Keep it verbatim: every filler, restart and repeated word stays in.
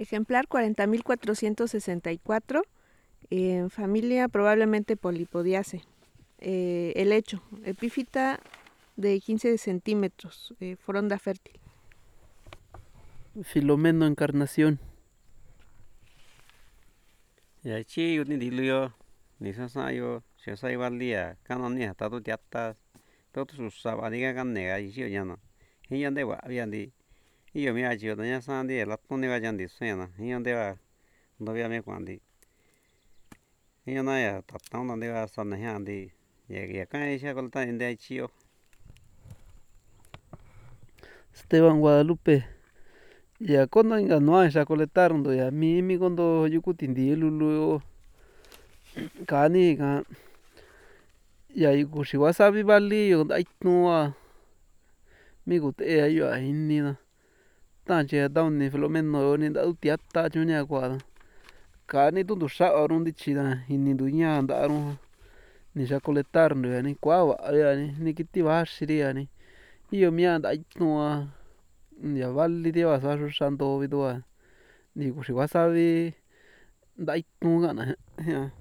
Ejemplar cuarenta mil cuatrocientos sesenta y cuatro, en familia probablemente Polypodiaceae. Eh, helecho, epífita de quince centímetros, eh, fronda fértil. Filomeno Encarnación. Ya chi yo ni dilio ni sa sa yo se sa iba lia kana ni hasta tu tiata to tu sa ba diga kan ne ga chi ya no hi yan de wa ya di hi yo mi a chi yo ya sa di la tu ne ga yan di se na hi yan de wa no ya me kwan di hi yo na ya ta ta no de wa sa na ya di ya ya kan ya ko ta de chi yo. Esteban Guadalupe. Ya kono inga noa ya coletarndo ya mi mi kondo yuku tindi lulu kani ka ya yuku shi wasabi bali yo dai tnua mi gute ya yo inni na ta che da ni Filomeno ni da utiata chuña kwa kani tundu xa'o rundi chida ini nduña ndaru ni ya coletarndo ya ni kuava ya ni ni kiti baxiri ya ni iyo mia nda itnua ya vali dio sa xruxando vidua ni kuxi wasabi nda itnu gana.